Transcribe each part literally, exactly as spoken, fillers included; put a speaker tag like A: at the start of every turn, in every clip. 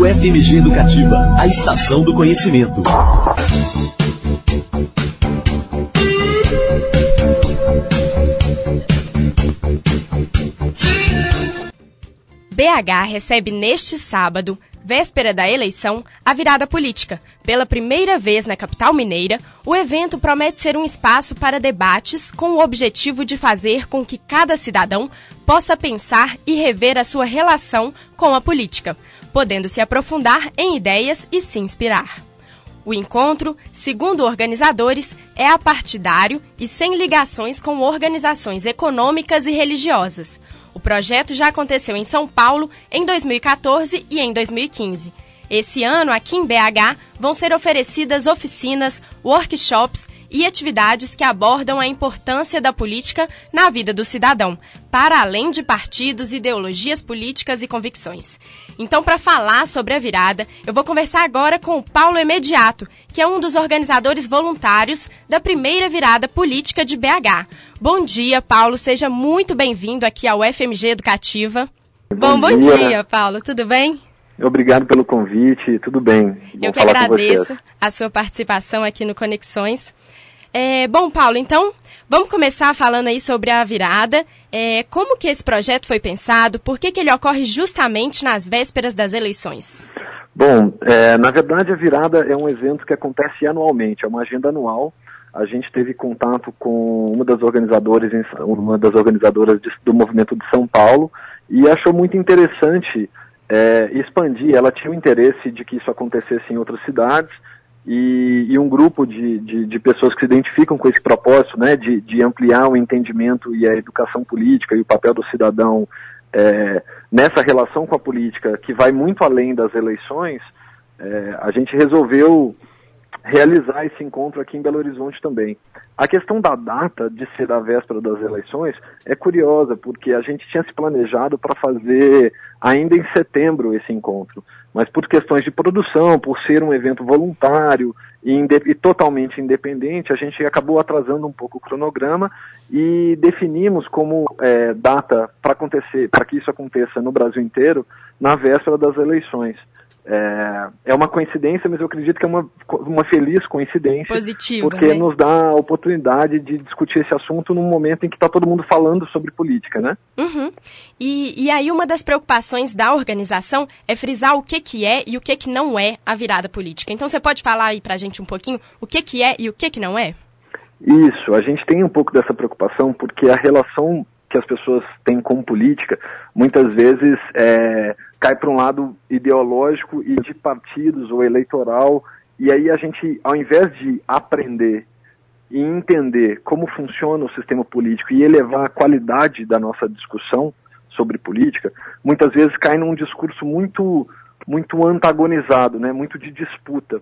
A: U F M G Educativa, a estação do conhecimento.
B: B H recebe neste sábado, véspera da eleição, a virada política. Pela primeira vez na capital mineira, o evento promete ser um espaço para debates com o objetivo de fazer com que cada cidadão possa pensar e rever a sua relação com a política, podendo se aprofundar em ideias e se inspirar. O encontro, segundo organizadores, é apartidário e sem ligações com organizações econômicas e religiosas. O projeto já aconteceu em São Paulo em dois mil e quatorze e em dois mil e quinze. Esse ano, aqui em B H, vão ser oferecidas oficinas, workshops e atividades que abordam a importância da política na vida do cidadão, para além de partidos, ideologias políticas e convicções. Então, para falar sobre a virada, eu vou conversar agora com o Paulo Emediato, que é um dos organizadores voluntários da primeira virada política de B H. Bom dia, Paulo. Seja muito bem-vindo aqui ao U F M G Educativa. Bom, bom, bom dia. dia, Paulo. Tudo bem?
C: Obrigado pelo convite. Tudo bem. Bom
B: eu que agradeço a sua participação aqui no Conexões. É, bom, Paulo, então, vamos começar falando aí sobre a virada. É, como que esse projeto foi pensado? Por que que ele ocorre justamente nas vésperas das eleições?
C: Bom, é, na verdade a virada é um evento que acontece anualmente, é uma agenda anual. A gente teve contato com uma das organizadoras, uma das organizadoras de, do movimento de São Paulo e achou muito interessante é, expandir. Ela tinha o interesse de que isso acontecesse em outras cidades. E, e um grupo de, de, de pessoas que se identificam com esse propósito, né, de, de ampliar o entendimento e a educação política e o papel do cidadão é, nessa relação com a política, que vai muito além das eleições, é, a gente resolveu realizar esse encontro aqui em Belo Horizonte também. A questão da data de ser a véspera das eleições é curiosa, porque a gente tinha se planejado para fazer ainda em setembro esse encontro, mas por questões de produção, por ser um evento voluntário e, inde- e totalmente independente, a gente acabou atrasando um pouco o cronograma e definimos como é, data para acontecer, para que isso aconteça no Brasil inteiro, na véspera das eleições. É, é uma coincidência, mas eu acredito que é uma, uma feliz coincidência.
B: Positiva,
C: porque
B: né?
C: Nos dá a oportunidade de discutir esse assunto num momento em que está todo mundo falando sobre política, né?
B: Uhum. E, e aí uma das preocupações da organização é frisar o que, que é e o que, que não é a virada política. Então você pode falar aí pra gente um pouquinho o que, que é e o que, que não é?
C: Isso, a gente tem um pouco dessa preocupação porque a relação que as pessoas têm com política, muitas vezes é, cai para um lado ideológico e de partidos ou eleitoral, e aí a gente, ao invés de aprender e entender como funciona o sistema político e elevar a qualidade da nossa discussão sobre política, muitas vezes cai num discurso muito, muito antagonizado, né, muito de disputa.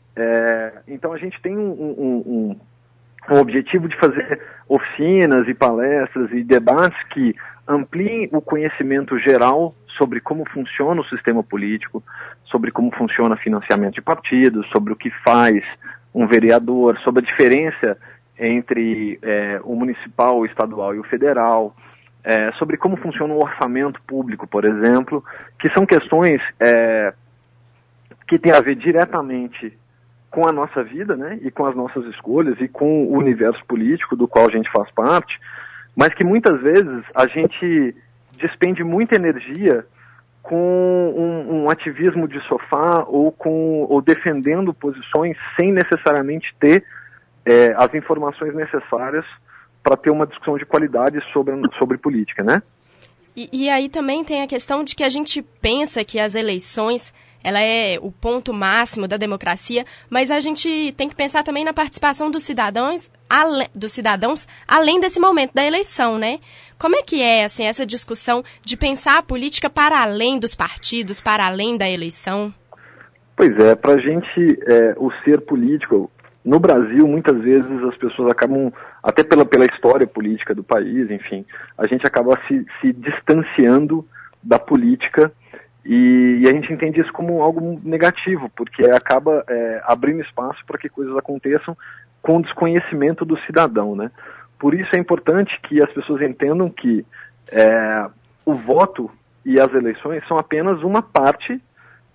C: É, então a gente tem um, um, um com o objetivo de fazer oficinas e palestras e debates que ampliem o conhecimento geral sobre como funciona o sistema político, sobre como funciona o financiamento de partidos, sobre o que faz um vereador, sobre a diferença entre é, o municipal, o estadual e o federal, é, sobre como funciona o orçamento público, por exemplo, que são questões é, que têm a ver diretamente com a nossa vida, né, e com as nossas escolhas e com o universo político do qual a gente faz parte, mas que muitas vezes a gente despende muita energia com um, um ativismo de sofá ou, com, ou defendendo posições sem necessariamente ter é, as informações necessárias para ter uma discussão de qualidade sobre, sobre política, né?
B: E, e aí também tem a questão de que a gente pensa que as eleições ela é o ponto máximo da democracia, mas a gente tem que pensar também na participação dos cidadãos, ale, dos cidadãos além desse momento da eleição, né? Como é que é assim, essa discussão de pensar a política para além dos partidos, para além da eleição?
C: Pois é, para a gente, é, o ser político, no Brasil, muitas vezes as pessoas acabam, até pela, pela história política do país, enfim, a gente acaba se, se distanciando da política. E, e a gente entende isso como algo negativo, porque acaba é, abrindo espaço para que coisas aconteçam com desconhecimento do cidadão, né? Por isso é importante que as pessoas entendam que é, o voto e as eleições são apenas uma parte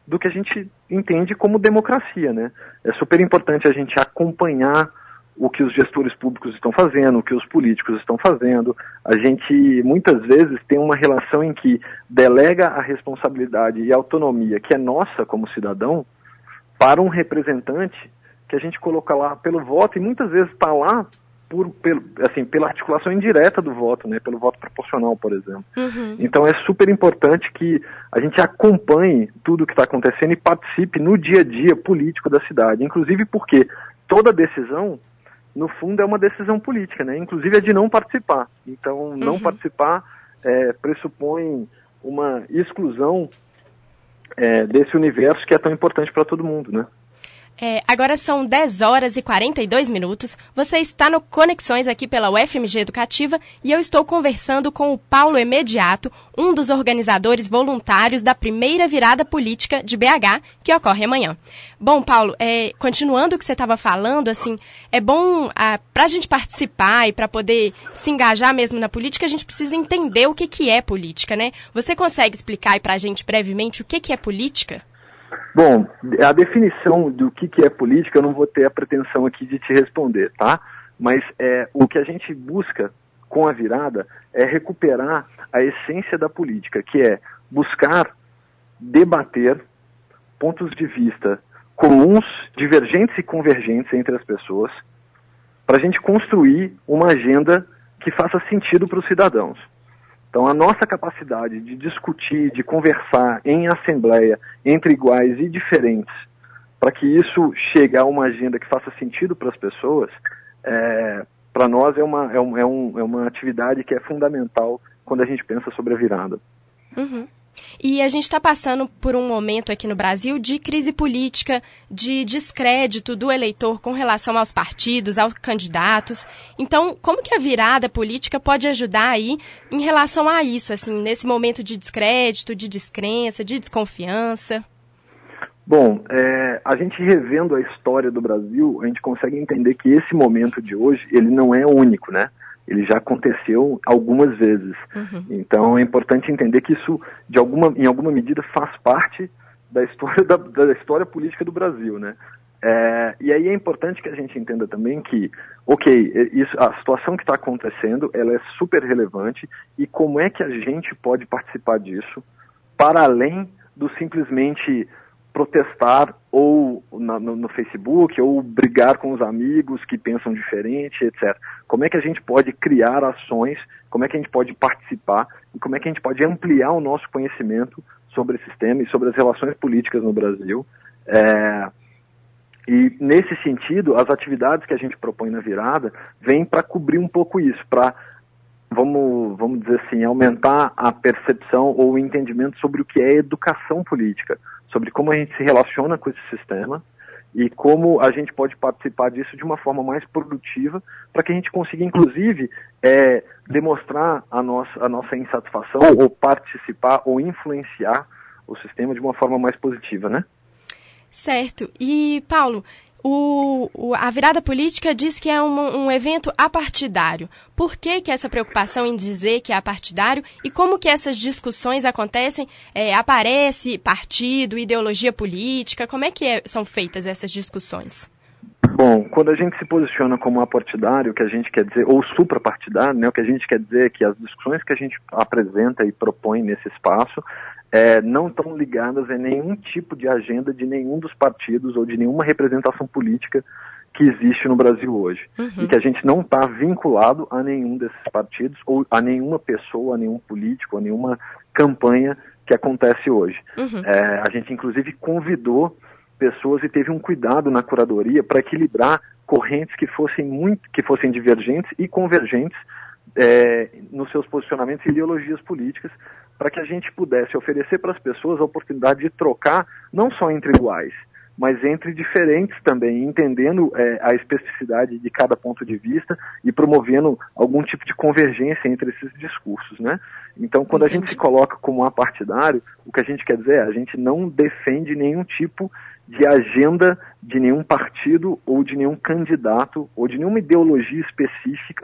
C: do que a gente entende como democracia, né? É super importante a gente acompanhar o que os gestores públicos estão fazendo, o que os políticos estão fazendo. A gente, muitas vezes, tem uma relação em que delega a responsabilidade e a autonomia, que é nossa como cidadão, para um representante que a gente coloca lá pelo voto, e muitas vezes está lá por, pelo, assim, pela articulação indireta do voto, né, pelo voto proporcional, por exemplo. Uhum. Então é super importante que a gente acompanhe tudo o que está acontecendo e participe no dia a dia político da cidade, inclusive porque toda decisão, no fundo, é uma decisão política, né? Inclusive é de não participar. Então, não uhum. participar é, pressupõe uma exclusão é, desse universo que é tão importante para todo mundo, né?
B: É, agora são dez horas e quarenta e dois minutos. Você está no Conexões aqui pela U F M G Educativa e eu estou conversando com o Paulo Emediato, um dos organizadores voluntários da primeira virada política de B H, que ocorre amanhã. Bom, Paulo, é, continuando o que você estava falando, assim, é bom, ah, para a gente participar e para poder se engajar mesmo na política, a gente precisa entender o que, que é política, né? Você consegue explicar aí para a gente brevemente o que, que é política?
C: Bom, a definição do que, que é política, eu não vou ter a pretensão aqui de te responder, tá? Mas é, o que a gente busca com a virada é recuperar a essência da política, que é buscar debater pontos de vista comuns, divergentes e convergentes entre as pessoas, para a gente construir uma agenda que faça sentido para os cidadãos. Então, a nossa capacidade de discutir, de conversar em assembleia, entre iguais e diferentes, para que isso chegue a uma agenda que faça sentido para as pessoas, é, para nós é uma, é, um, é, um, é uma atividade que é fundamental quando a gente pensa sobre a virada.
B: Uhum. E a gente está passando por um momento aqui no Brasil de crise política, de descrédito do eleitor com relação aos partidos, aos candidatos. Então, como que a virada política pode ajudar aí em relação a isso, assim, nesse momento de descrédito, de descrença, de desconfiança?
C: Bom, é, a gente revendo a história do Brasil, a gente consegue entender que esse momento de hoje, ele não é único, né? Ele já aconteceu algumas vezes. Uhum. Então é importante entender que isso, de alguma, em alguma medida, faz parte da história, da, da história política do Brasil, né? É, e aí é importante que a gente entenda também que, ok, isso, a situação que está acontecendo, ela é super relevante, e como é que a gente pode participar disso, para além do simplesmente protestar ou na, no, no Facebook, ou brigar com os amigos que pensam diferente, etcétera. Como é que a gente pode criar ações, como é que a gente pode participar e como é que a gente pode ampliar o nosso conhecimento sobre esse sistema e sobre as relações políticas no Brasil. É, e nesse sentido, as atividades que a gente propõe na virada vêm para cobrir um pouco isso, para, vamos, vamos dizer assim, aumentar a percepção ou o entendimento sobre o que é educação política, sobre como a gente se relaciona com esse sistema e como a gente pode participar disso de uma forma mais produtiva, para que a gente consiga, inclusive, é, demonstrar a nossa, a nossa insatisfação ou participar ou influenciar o sistema de uma forma mais positiva, né?
B: Certo. E, Paulo, o, o, a virada política diz que é um, um evento apartidário. Por que, que essa preocupação em dizer que é apartidário e como que essas discussões acontecem? É, aparece partido, ideologia política? Como é que é, são feitas essas discussões?
C: Bom, quando a gente se posiciona como apartidário, o que a gente quer dizer, ou suprapartidário, né, o que a gente quer dizer é que as discussões que a gente apresenta e propõe nesse espaço É, não estão ligadas a nenhum tipo de agenda de nenhum dos partidos ou de nenhuma representação política que existe no Brasil hoje. Uhum. E que a gente não está vinculado a nenhum desses partidos ou a nenhuma pessoa, a nenhum político, a nenhuma campanha que acontece hoje. Uhum. É, a gente, inclusive, convidou pessoas e teve um cuidado na curadoria para equilibrar correntes que fossem, muito, que fossem divergentes e convergentes é, nos seus posicionamentos e ideologias políticas, para que a gente pudesse oferecer para as pessoas a oportunidade de trocar, não só entre iguais, mas entre diferentes também, entendendo é, a especificidade de cada ponto de vista e promovendo algum tipo de convergência entre esses discursos, né? Então, quando Entendi. A gente se coloca como apartidário, o que a gente quer dizer é, a gente não defende nenhum tipo de agenda de nenhum partido ou de nenhum candidato ou de nenhuma ideologia específica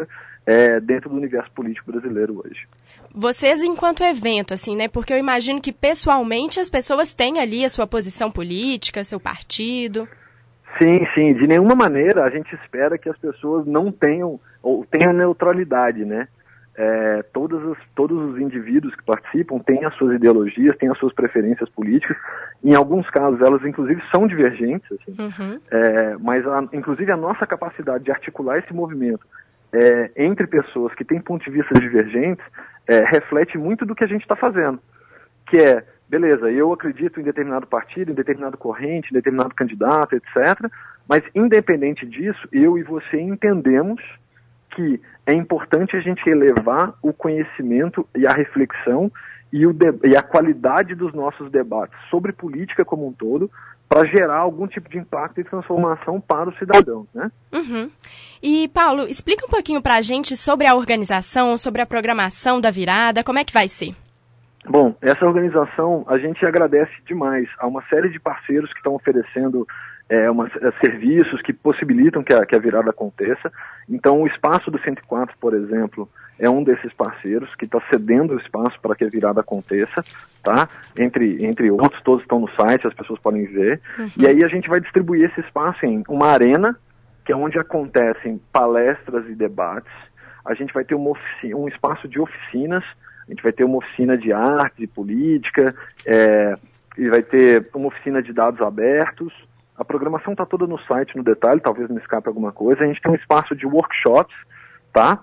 C: é, dentro do universo político brasileiro hoje.
B: Vocês, enquanto evento, assim, né? Porque eu imagino que, pessoalmente, as pessoas têm ali a sua posição política, seu partido.
C: Sim, sim. De nenhuma maneira a gente espera que as pessoas não tenham, ou tenham neutralidade, né? É, todos, os, todos os indivíduos que participam têm as suas ideologias, têm as suas preferências políticas. Em alguns casos, elas, inclusive, são divergentes, assim. Uhum. É, mas, a, inclusive, a nossa capacidade de articular esse movimento é, entre pessoas que têm pontos de vista divergentes É, reflete muito do que a gente está fazendo, que é, beleza, eu acredito em determinado partido, em determinado corrente, em determinado candidato, etcétera, mas independente disso, eu e você entendemos que é importante a gente elevar o conhecimento e a reflexão e, o de- e a qualidade dos nossos debates sobre política como um todo, para gerar algum tipo de impacto e transformação para os cidadãos, né?
B: Uhum. E, Paulo, explica um pouquinho para a gente sobre a organização, sobre a programação da virada, como é que vai ser?
C: Bom, essa organização, a gente agradece demais a uma série de parceiros que estão oferecendo é, uma, é, serviços que possibilitam que a, que a virada aconteça. Então, o Espaço do cento e quatro, por exemplo, é um desses parceiros que está cedendo o espaço para que a virada aconteça, tá? Entre, entre outros, todos estão no site, as pessoas podem ver. Uhum. E aí a gente vai distribuir esse espaço em uma arena, que é onde acontecem palestras e debates. A gente vai ter uma oficina, um espaço de oficinas, a gente vai ter uma oficina de arte, de política, é, e vai ter uma oficina de dados abertos. A programação está toda no site, no detalhe, talvez me escape alguma coisa. A gente tem um espaço de workshops, tá?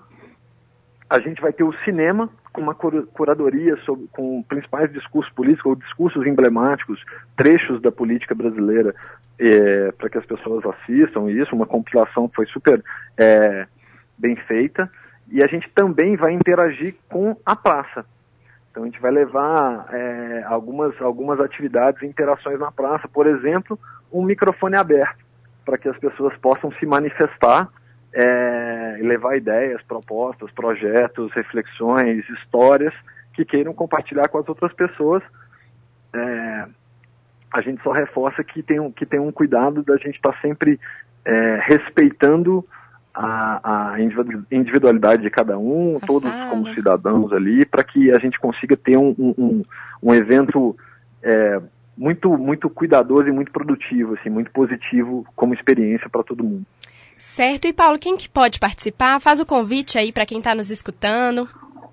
C: A gente vai ter o cinema, com uma curadoria sobre, com principais discursos políticos, ou discursos emblemáticos, trechos da política brasileira, é, para que as pessoas assistam isso, uma compilação que foi super é, bem feita. E a gente também vai interagir com a praça. Então a gente vai levar é, algumas, algumas atividades e interações na praça. Por exemplo, um microfone aberto, para que as pessoas possam se manifestar é, e levar ideias, propostas, projetos, reflexões, histórias que queiram compartilhar com as outras pessoas. É, a gente só reforça que tem um, que tem um cuidado da gente estar sempre é, respeitando a, a individualidade de cada um, a todos fala. Como cidadãos ali, para que a gente consiga ter um, um, um evento é, muito, muito cuidadoso e muito produtivo, assim, muito positivo como experiência para todo mundo.
B: Certo. E, Paulo, quem que pode participar? Faz o convite aí para quem está nos escutando.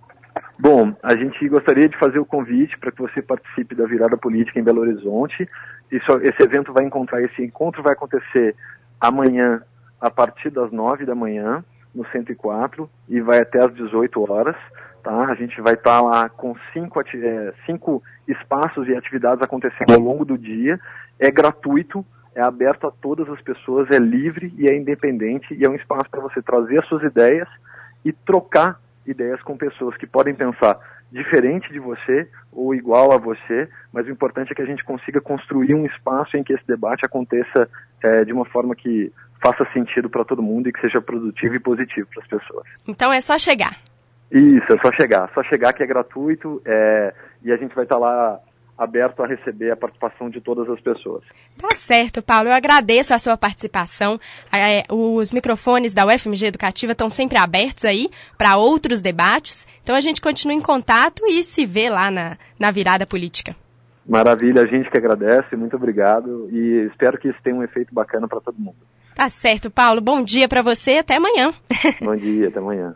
C: Bom, a gente gostaria de fazer o convite para que você participe da Virada Política em Belo Horizonte. Isso, esse evento vai encontrar, esse encontro vai acontecer amanhã, a partir das nove da manhã, no cento e quatro, e vai até às dezoito horas, tá? A gente vai estar lá com cinco, é, cinco espaços e atividades acontecendo ao longo do dia. É gratuito, é aberto a todas as pessoas, é livre e é independente, e é um espaço para você trazer as suas ideias e trocar ideias com pessoas que podem pensar diferente de você ou igual a você, mas o importante é que a gente consiga construir um espaço em que esse debate aconteça é, de uma forma que faça sentido para todo mundo e que seja produtivo e positivo para as pessoas.
B: Então é só chegar.
C: Isso, é só chegar. Só chegar que é gratuito é, e a gente vai estar lá aberto a receber a participação de todas as pessoas.
B: Tá certo, Paulo. Eu agradeço a sua participação. É, os microfones da U F M G Educativa estão sempre abertos aí para outros debates. Então a gente continua em contato e se vê lá na, na virada política.
C: Maravilha, a gente que agradece. Muito obrigado e espero que isso tenha um efeito bacana para todo mundo.
B: Tá certo, Paulo. Bom dia para você. Até amanhã.
C: Bom dia, até amanhã.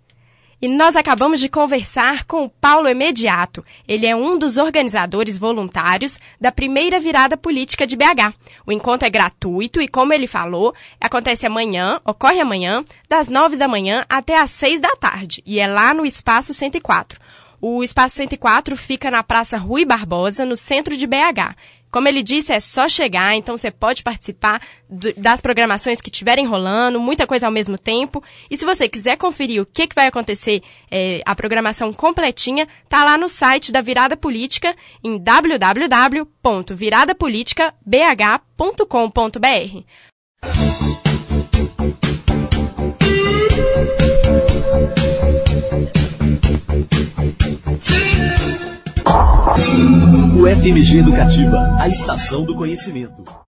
B: E nós acabamos de conversar com o Paulo Emediato. Ele é um dos organizadores voluntários da primeira virada política de B H. O encontro é gratuito e, como ele falou, acontece amanhã, ocorre amanhã, das nove da manhã até às seis da tarde. E é lá no Espaço cento e quatro. O Espaço cento e quatro fica na Praça Rui Barbosa, no centro de B H. Como ele disse, é só chegar, então você pode participar do, das programações que estiverem rolando, muita coisa ao mesmo tempo. E se você quiser conferir o que, que vai acontecer, é, a programação completinha, tá lá no site da Virada Política, em w w w ponto virada politica b h ponto com ponto b r.
A: U F M G Educativa, a estação do conhecimento.